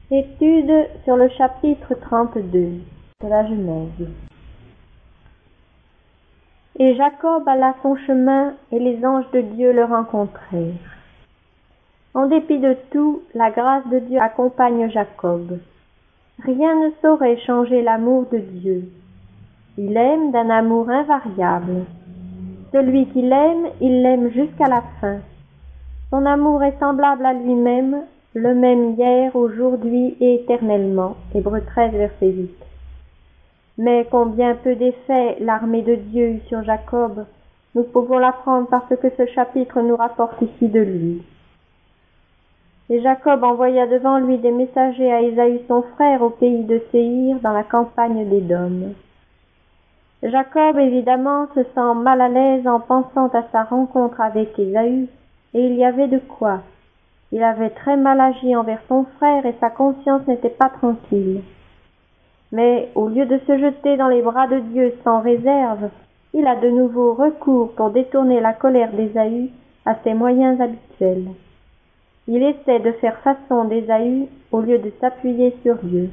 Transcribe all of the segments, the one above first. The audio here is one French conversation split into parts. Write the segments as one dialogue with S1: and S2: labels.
S1: Étude sur le chapitre 32 de la Genèse. Et Jacob alla son chemin, et les anges de Dieu le rencontrèrent. En dépit de tout, la grâce de Dieu accompagne Jacob. Rien ne saurait changer l'amour de Dieu. Il aime d'un amour invariable. Celui qui l'aime, il l'aime jusqu'à la fin. Son amour est semblable à lui-même, le même hier, aujourd'hui et éternellement. Hébreux 13, verset 8. Mais combien peu d'effet l'armée de Dieu eut sur Jacob, nous pouvons l'apprendre parce que ce chapitre nous rapporte ici de lui. Et Jacob envoya devant lui des messagers à Ésaü son frère au pays de Séhir, dans la campagne d'Édom. Jacob, évidemment, se sent mal à l'aise en pensant à sa rencontre avec Ésaü, et il y avait de quoi. Il avait très mal agi envers son frère et sa conscience n'était pas tranquille. Mais au lieu de se jeter dans les bras de Dieu sans réserve, il a de nouveau recours pour détourner la colère d'Ésaü à ses moyens habituels. Il essaie de faire façon d'Ésaü au lieu de s'appuyer sur Dieu.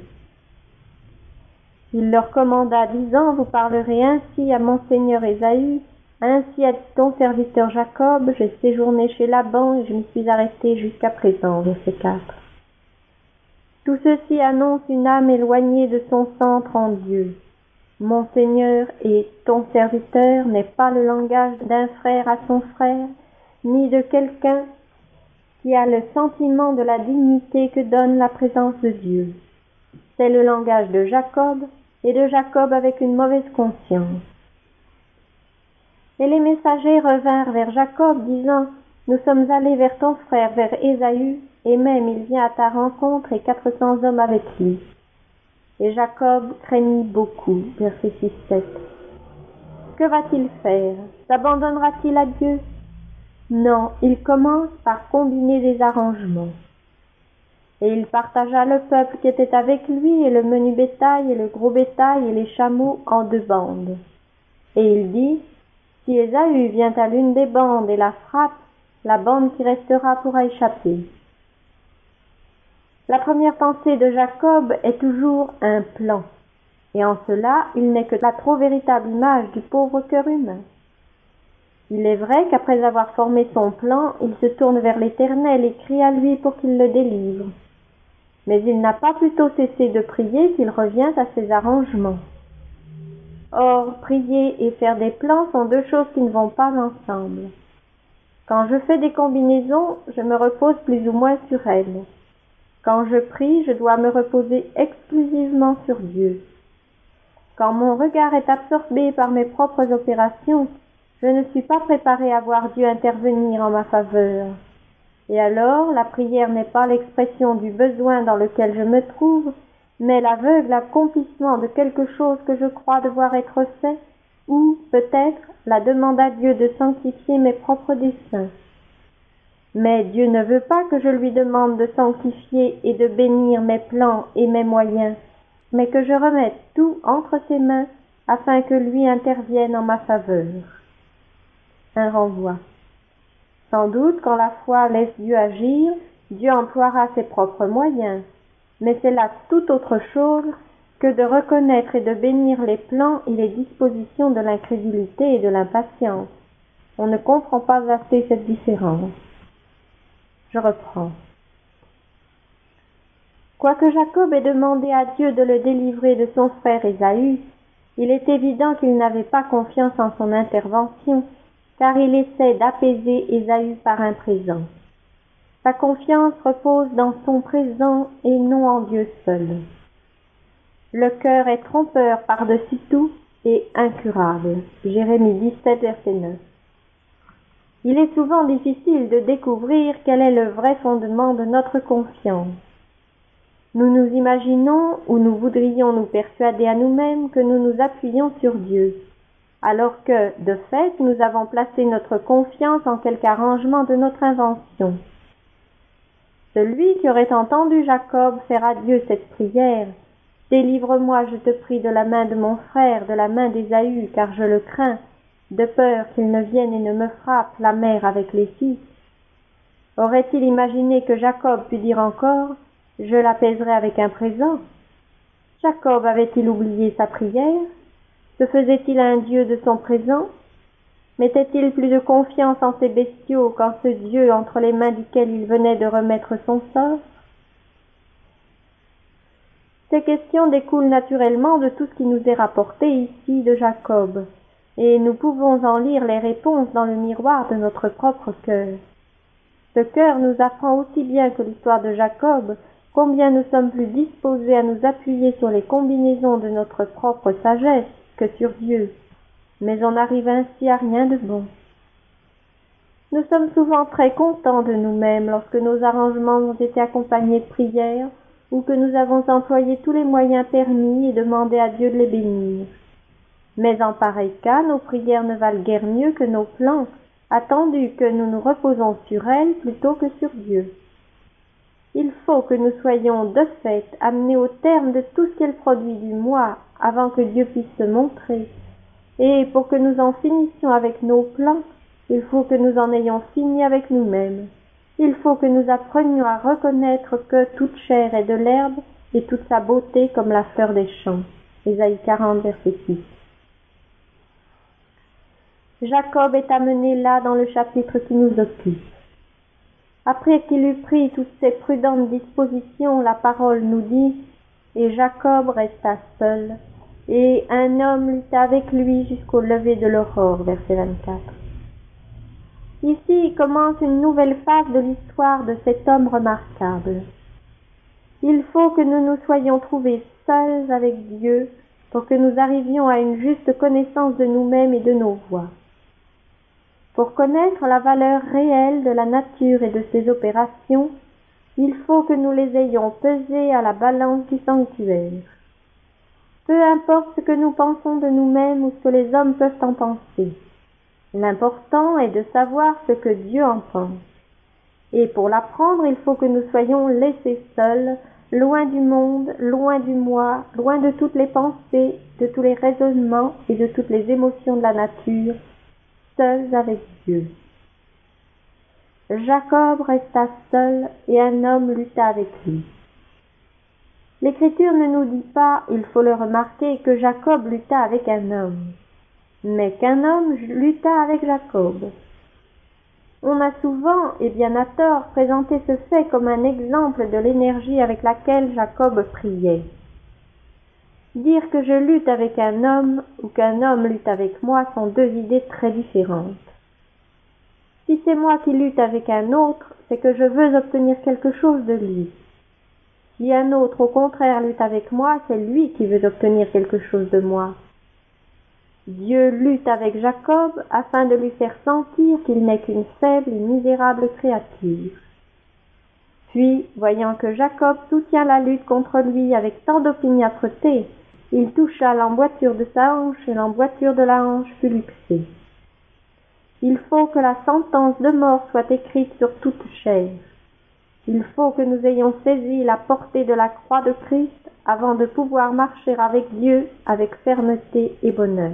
S1: Il leur commanda, disant, « Vous parlerez ainsi à mon seigneur Ésaü, ainsi à ton serviteur Jacob, j'ai séjourné chez Laban et je me suis arrêté jusqu'à présent. » Verset 4. Tout ceci annonce une âme éloignée de son centre en Dieu. Mon Seigneur et ton serviteur n'est pas le langage d'un frère à son frère, ni de quelqu'un qui a le sentiment de la dignité que donne la présence de Dieu. C'est le langage de Jacob, et de Jacob avec une mauvaise conscience. Et les messagers revinrent vers Jacob, disant, « Nous sommes allés vers ton frère, vers Ésaü, et même il vient à ta rencontre et 400 hommes avec lui. » Et Jacob craignit beaucoup. Verset 6-7. Que va-t-il faire? S'abandonnera-t-il à Dieu? Non, il commence par combiner des arrangements. Et il partagea le peuple qui était avec lui, et le menu bétail, et le gros bétail, et les chameaux en 2 bandes. Et il dit, « Si Ésaü vient à l'une des bandes et la frappe, la bande qui restera pourra échapper. » La première pensée de Jacob est toujours un plan, et en cela, il n'est que la trop véritable image du pauvre cœur humain. Il est vrai qu'après avoir formé son plan, il se tourne vers l'Éternel et crie à lui pour qu'il le délivre. Mais il n'a pas plutôt cessé de prier qu'il revient à ses arrangements. Or, prier et faire des plans sont 2 choses qui ne vont pas ensemble. Quand je fais des combinaisons, je me repose plus ou moins sur elles. Quand je prie, je dois me reposer exclusivement sur Dieu. Quand mon regard est absorbé par mes propres opérations, je ne suis pas préparé à voir Dieu intervenir en ma faveur. Et alors, la prière n'est pas l'expression du besoin dans lequel je me trouve, mais l'aveugle accomplissement de quelque chose que je crois devoir être fait, ou, peut-être, la demande à Dieu de sanctifier mes propres desseins. Mais Dieu ne veut pas que je lui demande de sanctifier et de bénir mes plans et mes moyens, mais que je remette tout entre ses mains afin que lui intervienne en ma faveur. Un renvoi. Sans doute, quand la foi laisse Dieu agir, Dieu emploiera ses propres moyens, mais c'est là tout autre chose que de reconnaître et de bénir les plans et les dispositions de l'incrédulité et de l'impatience. On ne comprend pas assez cette différence. Je reprends. Quoique Jacob ait demandé à Dieu de le délivrer de son frère Ésaü, il est évident qu'il n'avait pas confiance en son intervention, car il essaie d'apaiser Ésaü par un présent. Sa confiance repose dans son présent et non en Dieu seul. Le cœur est trompeur par-dessus tout et incurable. Jérémie 17, verset 9. Il est souvent difficile de découvrir quel est le vrai fondement de notre confiance. Nous nous imaginons ou nous voudrions nous persuader à nous-mêmes que nous nous appuyons sur Dieu, alors que, de fait, nous avons placé notre confiance en quelque arrangement de notre invention. Celui qui aurait entendu Jacob faire à Dieu cette prière, « Délivre-moi, je te prie, de la main de mon frère, de la main d'Ésaü, car je le crains, de peur qu'il ne vienne et ne me frappe, la mère avec les fils. » Aurait-il imaginé que Jacob pût dire encore, Je l'apaiserai avec un présent. Jacob avait-il oublié sa prière? Se faisait-il un Dieu de son présent? Mettait-il plus de confiance en ses bestiaux qu'en ce Dieu entre les mains duquel il venait de remettre son sort? Ces questions découlent naturellement de tout ce qui nous est rapporté ici de Jacob, et nous pouvons en lire les réponses dans le miroir de notre propre cœur. Ce cœur nous apprend aussi bien que l'histoire de Jacob combien nous sommes plus disposés à nous appuyer sur les combinaisons de notre propre sagesse que sur Dieu, mais on arrive ainsi à rien de bon. Nous sommes souvent très contents de nous-mêmes lorsque nos arrangements ont été accompagnés de prières ou que nous avons employé tous les moyens permis et demandé à Dieu de les bénir. Mais en pareil cas, nos prières ne valent guère mieux que nos plans, attendu que nous nous reposons sur elles plutôt que sur Dieu. Il faut que nous soyons de fait amenés au terme de tout ce qu'elle produit du moi avant que Dieu puisse se montrer. Et pour que nous en finissions avec nos plans, il faut que nous en ayons fini avec nous-mêmes. Il faut que nous apprenions à reconnaître que toute chair est de l'herbe et toute sa beauté comme la fleur des champs. Ésaïe 40, verset 6. Jacob est amené là dans le chapitre qui nous occupe. Après qu'il eut pris toutes ces prudentes dispositions, la parole nous dit « Et Jacob resta seul, et un homme lutta avec lui jusqu'au lever de l'aurore » verset 24. Ici commence une nouvelle phase de l'histoire de cet homme remarquable. Il faut que nous nous soyons trouvés seuls avec Dieu pour que nous arrivions à une juste connaissance de nous-mêmes et de nos voies. Pour connaître la valeur réelle de la nature et de ses opérations, il faut que nous les ayons pesées à la balance du sanctuaire. Peu importe ce que nous pensons de nous-mêmes ou ce que les hommes peuvent en penser. L'important est de savoir ce que Dieu en pense. Et pour l'apprendre, il faut que nous soyons laissés seuls, loin du monde, loin du moi, loin de toutes les pensées, de tous les raisonnements et de toutes les émotions de la nature, seuls avec Dieu. Jacob resta seul et un homme lutta avec lui. L'Écriture ne nous dit pas, il faut le remarquer, que Jacob lutta avec un homme, mais qu'un homme lutta avec Jacob. On a souvent, et bien à tort, présenté ce fait comme un exemple de l'énergie avec laquelle Jacob priait. Dire que je lutte avec un homme ou qu'un homme lutte avec moi sont deux idées très différentes. Si c'est moi qui lutte avec un autre, c'est que je veux obtenir quelque chose de lui. Si un autre, au contraire, lutte avec moi, c'est lui qui veut obtenir quelque chose de moi. Dieu lutte avec Jacob afin de lui faire sentir qu'il n'est qu'une faible et misérable créature. Puis, voyant que Jacob soutient la lutte contre lui avec tant d'opiniâtreté, il toucha l'emboîture de sa hanche et l'emboîture de la hanche fut luxée. Il faut que la sentence de mort soit écrite sur toute chair. Il faut que nous ayons saisi la portée de la croix de Christ avant de pouvoir marcher avec Dieu avec fermeté et bonheur.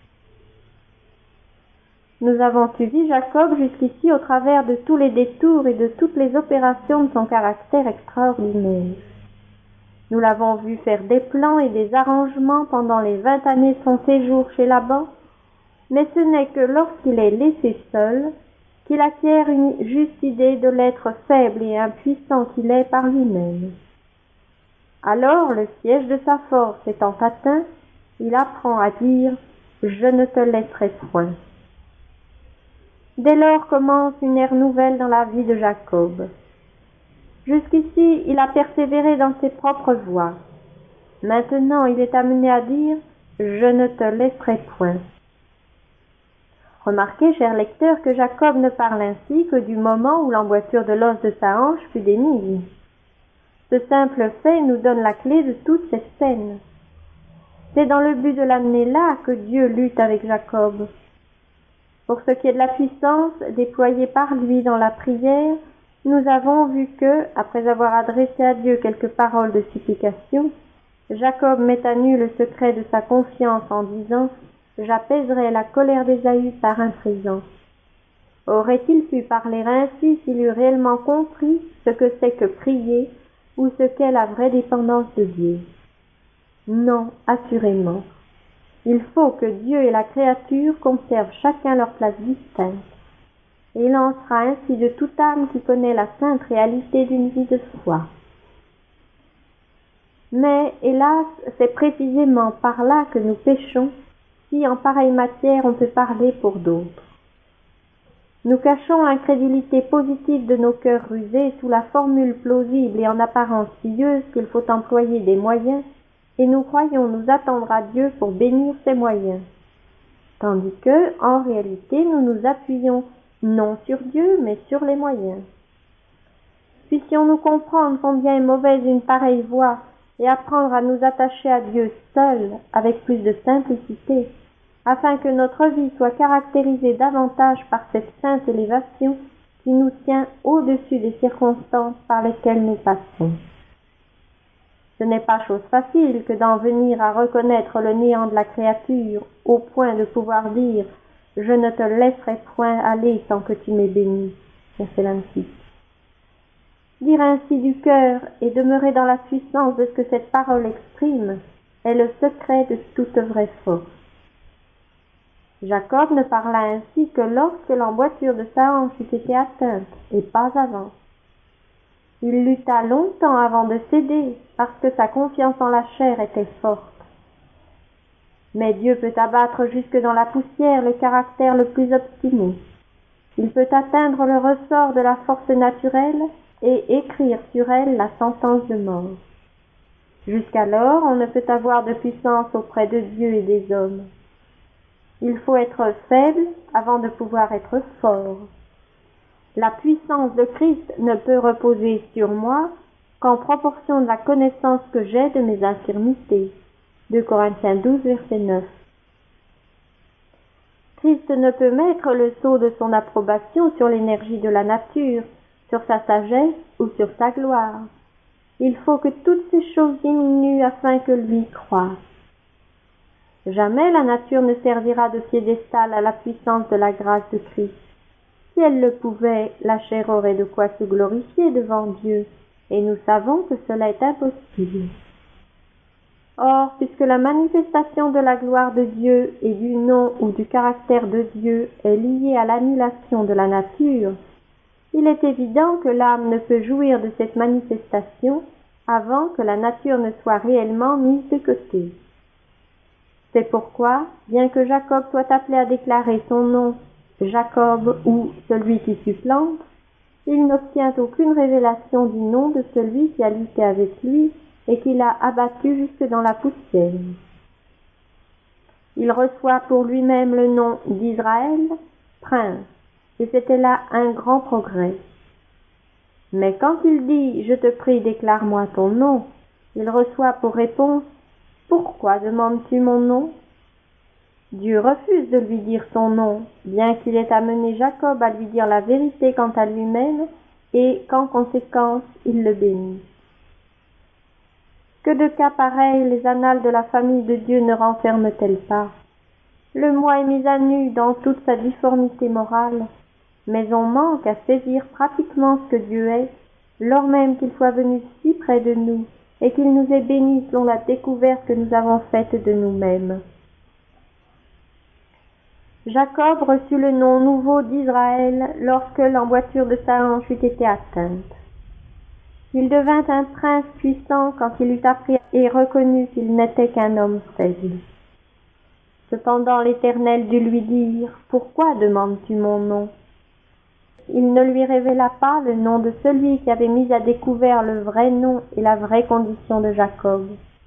S1: Nous avons suivi Jacob jusqu'ici au travers de tous les détours et de toutes les opérations de son caractère extraordinaire. Nous l'avons vu faire des plans et des arrangements pendant les 20 années de son séjour chez Laban, mais ce n'est que lorsqu'il est laissé seul qu'il acquiert une juste idée de l'être faible et impuissant qu'il est par lui-même. Alors, le siège de sa force étant atteint, il apprend à dire « Je ne te laisserai point ». Dès lors commence une ère nouvelle dans la vie de Jacob. Jusqu'ici, il a persévéré dans ses propres voies. Maintenant, il est amené à dire « Je ne te laisserai point ». Remarquez, chers lecteurs, que Jacob ne parle ainsi que du moment où l'emboîture de l'os de sa hanche fut démise. Ce simple fait nous donne la clé de toute cette scène. C'est dans le but de l'amener là que Dieu lutte avec Jacob. Pour ce qui est de la puissance déployée par lui dans la prière, nous avons vu que, après avoir adressé à Dieu quelques paroles de supplication, Jacob met à nu le secret de sa confiance en disant « J'apaiserai la colère d'Ésaü par un présent ». Aurait-il pu parler ainsi s'il eût réellement compris ce que c'est que prier, ou ce qu'est la vraie dépendance de Dieu. Non, assurément. Il faut que Dieu et la créature conservent chacun leur place distincte. Et il en sera ainsi de toute âme qui connaît la sainte réalité d'une vie de foi. Mais, hélas, c'est précisément par là que nous péchons, si en pareille matière on peut parler pour d'autres. Nous cachons l'incrédulité positive de nos cœurs rusés sous la formule plausible et en apparence pieuse qu'il faut employer des moyens, et nous croyons nous attendre à Dieu pour bénir ces moyens. Tandis que, en réalité, nous nous appuyons non sur Dieu, mais sur les moyens. Puissions-nous comprendre combien est mauvaise une pareille voie et apprendre à nous attacher à Dieu seul, avec plus de simplicité, afin que notre vie soit caractérisée davantage par cette sainte élévation qui nous tient au-dessus des circonstances par lesquelles nous passons. Ce n'est pas chose facile que d'en venir à reconnaître le néant de la créature, au point de pouvoir dire « Je ne te laisserai point aller sans que tu m'aies béni ». Verset 26. Dire ainsi du cœur et demeurer dans la puissance de ce que cette parole exprime est le secret de toute vraie force. Jacob ne parla ainsi que lorsque l'emboîture de sa hanche eut été atteinte, et pas avant. Il lutta longtemps avant de céder, parce que sa confiance en la chair était forte. Mais Dieu peut abattre jusque dans la poussière le caractère le plus obstiné. Il peut atteindre le ressort de la force naturelle et écrire sur elle la sentence de mort. Jusqu'alors, on ne peut avoir de puissance auprès de Dieu et des hommes. Il faut être faible avant de pouvoir être fort. La puissance de Christ ne peut reposer sur moi qu'en proportion de la connaissance que j'ai de mes infirmités. 2 Corinthiens 12, verset 9. Christ ne peut mettre le sceau de son approbation sur l'énergie de la nature, sur sa sagesse ou sur sa gloire. Il faut que toutes ces choses diminuent afin que lui croisse. Jamais la nature ne servira de piédestal à la puissance de la grâce de Christ. Si elle le pouvait, la chair aurait de quoi se glorifier devant Dieu, et nous savons que cela est impossible. Or, puisque la manifestation de la gloire de Dieu et du nom ou du caractère de Dieu est liée à l'annulation de la nature, il est évident que l'âme ne peut jouir de cette manifestation avant que la nature ne soit réellement mise de côté. C'est pourquoi, bien que Jacob soit appelé à déclarer son nom Jacob ou celui qui supplante, il n'obtient aucune révélation du nom de celui qui a lutté avec lui et qui l'a abattu jusque dans la poussière. Il reçoit pour lui-même le nom d'Israël, prince, et c'était là un grand progrès. Mais quand il dit « Je te prie, déclare-moi ton nom », il reçoit pour réponse « Pourquoi demandes-tu mon nom ?» Dieu refuse de lui dire son nom, bien qu'il ait amené Jacob à lui dire la vérité quant à lui-même, et qu'en conséquence il le bénit. Que de cas pareils les annales de la famille de Dieu ne renferment-elles pas? Le moi est mis à nu dans toute sa difformité morale, mais on manque à saisir pratiquement ce que Dieu est, lors même qu'il soit venu si près de nous, et qu'il nous ait bénis selon la découverte que nous avons faite de nous-mêmes. Jacob reçut le nom nouveau d'Israël lorsque l'emboîture de sa hanche eut été atteinte. Il devint un prince puissant quand il eut appris et reconnu qu'il n'était qu'un homme faible. Cependant l'Éternel dut lui dire « Pourquoi demandes-tu mon nom ?» Il ne lui révéla pas le nom de celui qui avait mis à découvert le vrai nom et la vraie condition de Jacob.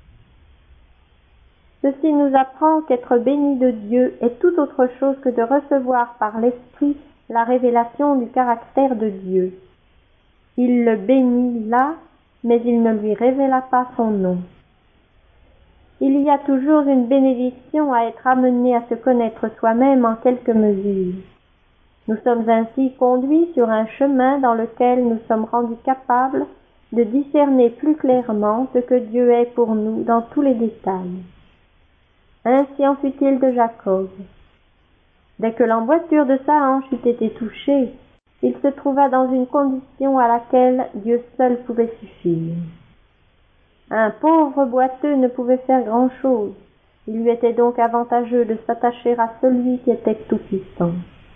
S1: Ceci nous apprend qu'être béni de Dieu est tout autre chose que de recevoir par l'Esprit la révélation du caractère de Dieu. Il le bénit là, mais il ne lui révéla pas son nom. Il y a toujours une bénédiction à être amené à se connaître soi-même en quelque mesure. Nous sommes ainsi conduits sur un chemin dans lequel nous sommes rendus capables de discerner plus clairement ce que Dieu est pour nous dans tous les détails. Ainsi en fut-il de Jacob. Dès que l'emboîture de sa hanche eut été touchée, il se trouva dans une condition à laquelle Dieu seul pouvait suffire. Un pauvre boiteux ne pouvait faire grand-chose. Il lui était donc avantageux de s'attacher à celui qui était tout-puissant.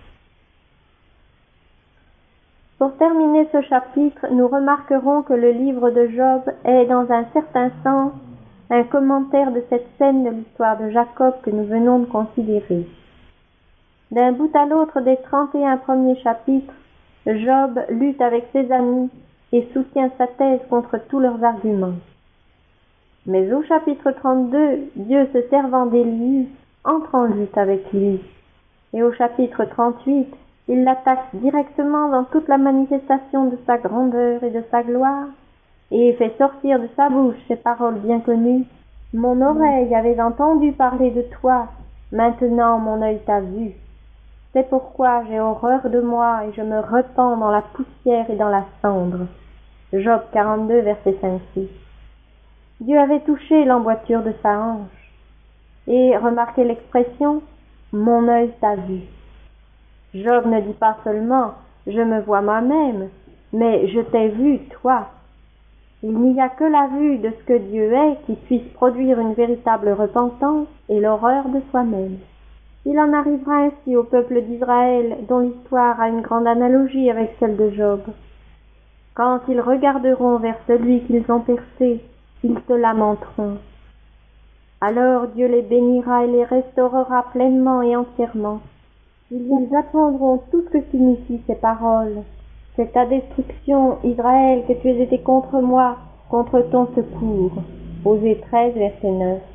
S1: Pour terminer ce chapitre, nous remarquerons que le livre de Job est, dans un certain sens, un commentaire de cette scène de l'histoire de Jacob que nous venons de considérer. D'un bout à l'autre des 31 premiers chapitres, Job lutte avec ses amis et soutient sa thèse contre tous leurs arguments. Mais au chapitre 32, Dieu se servant d'Élie, entre en lutte avec lui. Et au chapitre 38, il l'attaque directement dans toute la manifestation de sa grandeur et de sa gloire, et fait sortir de sa bouche ces paroles bien connues. « Mon oreille avait entendu parler de toi, maintenant mon œil t'a vu. C'est pourquoi j'ai horreur de moi et je me repens dans la poussière et dans la cendre. » Job 42, verset 5-6. Dieu avait touché l'emboîture de sa hanche. Et remarquez l'expression « mon œil t'a vu ». Job ne dit pas seulement « je me vois moi-même », mais « je t'ai vu, toi ». Il n'y a que la vue de ce que Dieu est qui puisse produire une véritable repentance et l'horreur de soi-même. Il en arrivera ainsi au peuple d'Israël, dont l'histoire a une grande analogie avec celle de Job. Quand ils regarderont vers celui qu'ils ont percé, ils se lamenteront. Alors Dieu les bénira et les restaurera pleinement et entièrement. Ils apprendront tout ce que signifient ces paroles. C'est ta destruction, Israël, que tu as été contre moi, contre ton secours. Osée 13, verset 9.